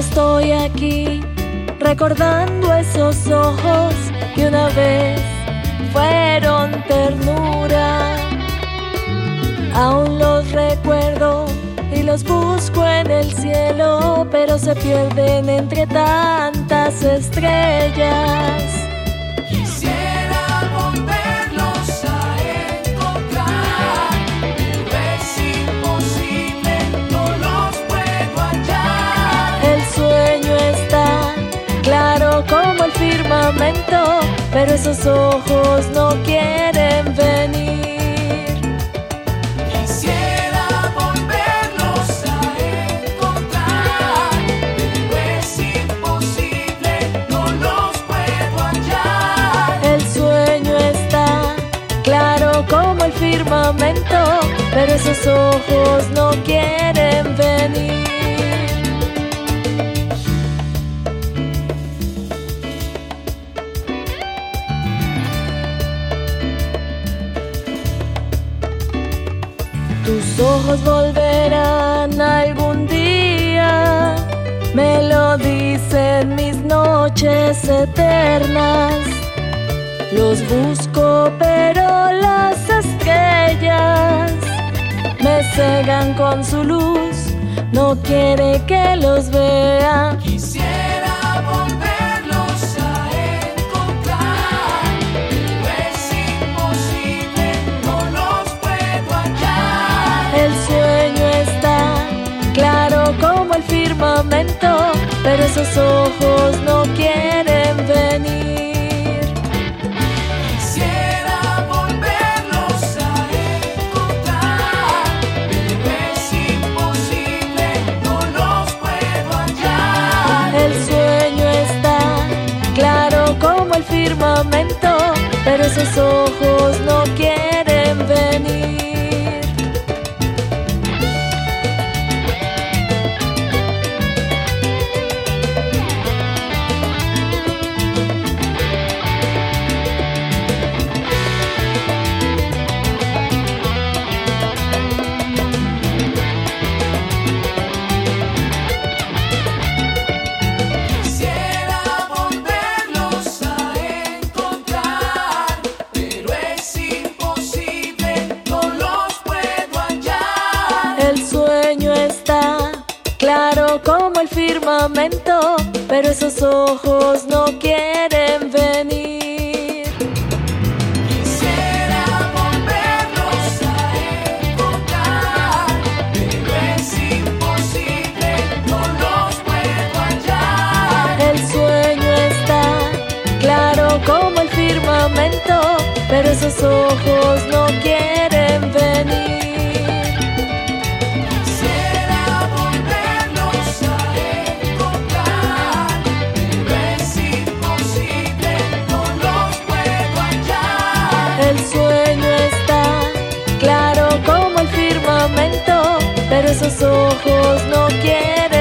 estoy aquí recordando esos ojos que una vez fueron ternura. Aún los recuerdo y los busco en el cielo, pero se pierden entre tantas estrellas. Quisiera volverlos a encontrar, pero es imposible, no los puedo hallar. El sueño está claro como el firmamento, pero esos ojos no quieren venir. Quisiera volverlos a encontrar, pero es imposible, no los puedo hallar. El sueño está claro como el firmamento, pero esos ojos no quieren venir. Tus ojos volverán algún día, me lo dicen mis noches eternas. Los busco pero las estrellas me cegan con su luz, no quiere que los vea. Quisiera volverlos a encontrar, pero es imposible, no los puedo hallar. El sueño está claro como el firmamento, pero esos ojos no quieren venir. Quisiera volverlos a encontrar, pero es imposible, no los puedo hallar. El sueño está claro como el firmamento, pero esos ojos no quieren venir. Quisiera volverlos a encontrar, pero es imposible, no los puedo hallar. El sueño está claro como el firmamento, pero esos ojos no quieren venir. Quisiera volverlos a encontrar, pero es imposible, no los puedo hallar. El sueño está claro como el firmamento, pero esos ojos no quieren venir. Quisiera volverlos a encontrar, pero es imposible, no los puedo hallar. El sueño está claro como el firmamento, pero esos ojos no quieren